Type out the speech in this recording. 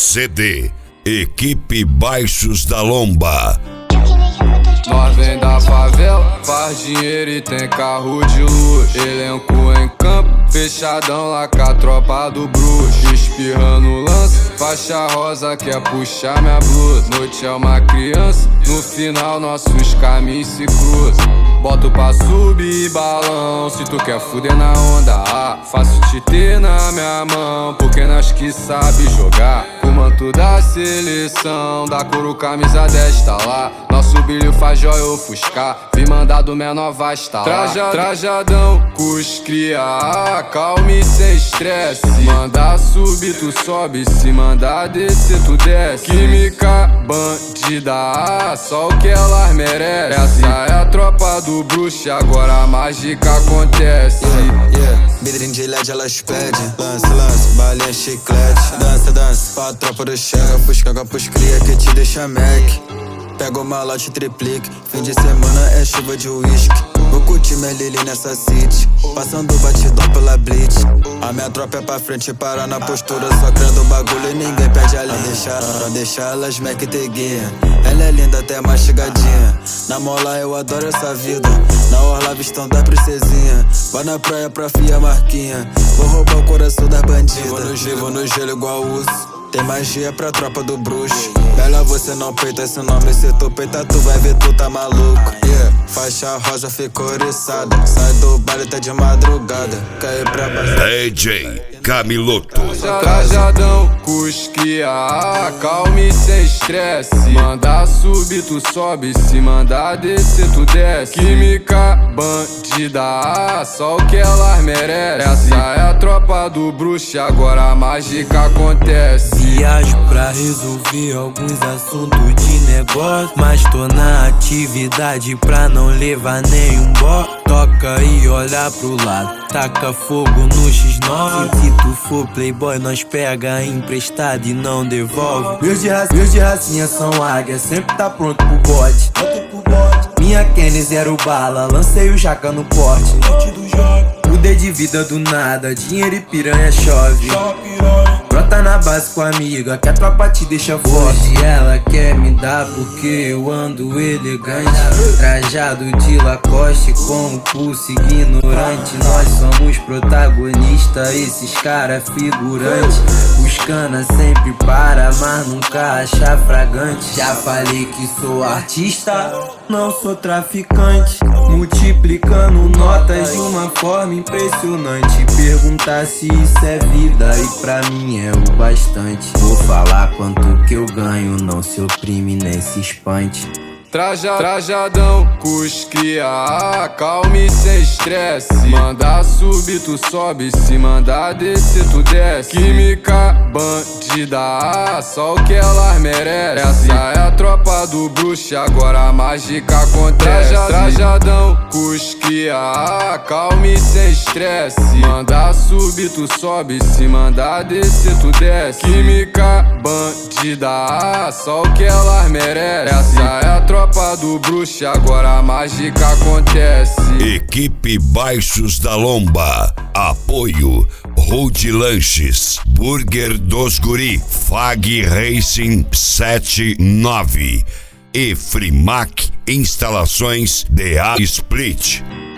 CD Equipe Baixos da Lomba. Nós vem da favela, faz dinheiro e tem carro de luxo. Elenco em campo, fechadão lá com a tropa do bruxo. Espirrando lance, faixa rosa quer puxar minha blusa. Noite é uma criança, no final nossos caminhos se cruzam. Boto pra subir balão, se tu quer fuder na onda, faço te ter na minha mão, porque nós que sabe jogar. O manto da seleção, da couro camisa 10 tá lá. Nosso brilho faz joia ofuscar, vim mandar do menor vai estar lá. Trajadão, cus cria, calme sem estresse. Mandar subir tu sobe, se mandar descer tu desce. Química bandida, só o que elas merecem. Essa é a tropa do bruxo, agora a mágica acontece. Vidrinho de LED elas pedem. Lance, balinha chiclete. Dança, pra tropa do chega. Puscaga pros cria que te deixa mac. Pega o malote triplique. Fim de semana é chuva de uísque. Vou curtir minha Lili nessa city, passando batidão pela blitz. A minha tropa é pra frente e para na postura, só crendo o bagulho e ninguém perde a linha. Pra deixar elas Mac teguinha. Ela é linda até mastigadinha. Na mola eu adoro essa vida. Na orla vistão da princesinha. Vai na praia pra fia marquinha. Vou roubar o coração das bandidas. Vou no gelo igual urso. Tem magia pra tropa do bruxo. Melhor você não peita esse nome. Se tu peita tu vai ver tu tá maluco. Faixa rosa ficou oriçada. Sai do baile até de madrugada. Cai pra baixo. DJ Camiloto. Trajadão, cusquia, calme sem estresse. Mandar subir tu sobe, se mandar descer tu desce. Química bandida, só o que elas merecem. Essa é a tropa do bruxo, agora a mágica acontece. Viajo pra resolver alguns assuntos de negócio, mas tô na atividade pra não levar nenhum bó. Toca e olha pro lado, taca fogo no X9. Se tu for playboy, nós pega emprestado e não devolve. Meus de racinha são águia, sempre tá pronto pro bote. Minha Kenny 0 bala, lancei o jaca no porte. Mudei de vida do nada, dinheiro e piranha chove. Brota na base com a amiga, que a tropa te deixa forte. Hoje ela quer me dar porque eu ando elegante, trajado de Lacoste com o pulso ignorante. Nós somos protagonistas, esses cara figurante. Os cana sempre para, mas nunca acha fragante. Já falei que sou artista, não sou traficante. Multiplicando notas de uma forma impressionante. Perguntar se isso é vida e pra mim é o bastante. Vou falar quanto que eu ganho, não se oprime nem se espante. Trajadão, cusquia, calme sem estresse. Mandar subir tu sobe, se mandar descer tu desce. Química bandida, só o que elas merecem. Essa é a tropa do bruxo, agora a mágica acontece. Trajadão, cusquia, calme sem estresse. Mandar subir tu sobe, se mandar descer tu desce. Química bandida, só o que elas merecem. Essa é a tropa do bruxo, agora a mágica acontece. Equipe Baixos da Lomba. Apoio Road Lanches, Burger dos Guri, Fag Racing 79 e Frimac Instalações DA Split.